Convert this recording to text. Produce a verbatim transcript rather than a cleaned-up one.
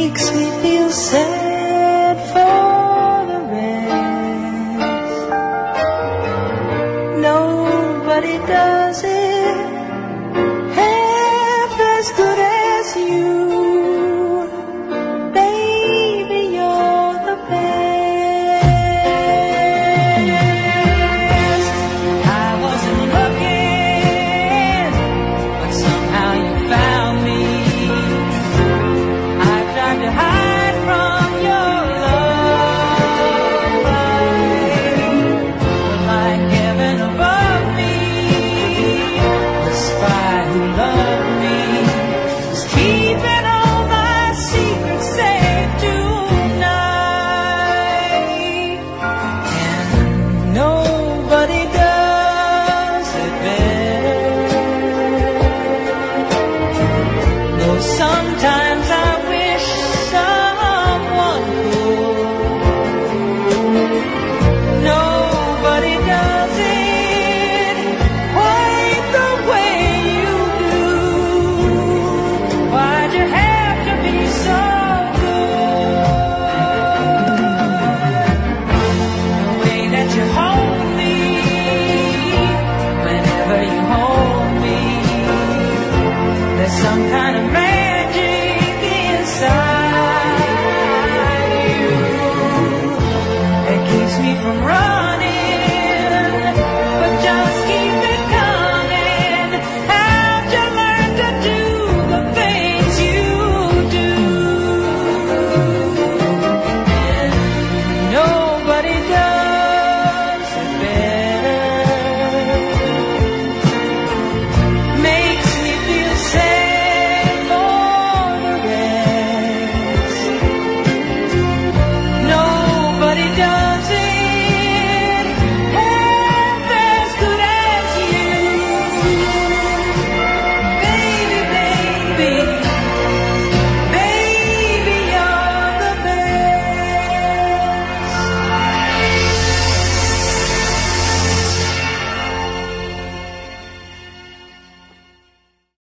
makes me feel sad for the rest. Nobody does it half as good as you. Baby, you're the best. I wasn't looking, but somehow you found me. I tried to hide from your love, but like heaven above me, the spy who loved me is keeping all my secrets safe tonight, and nobody does it better. Though sometimes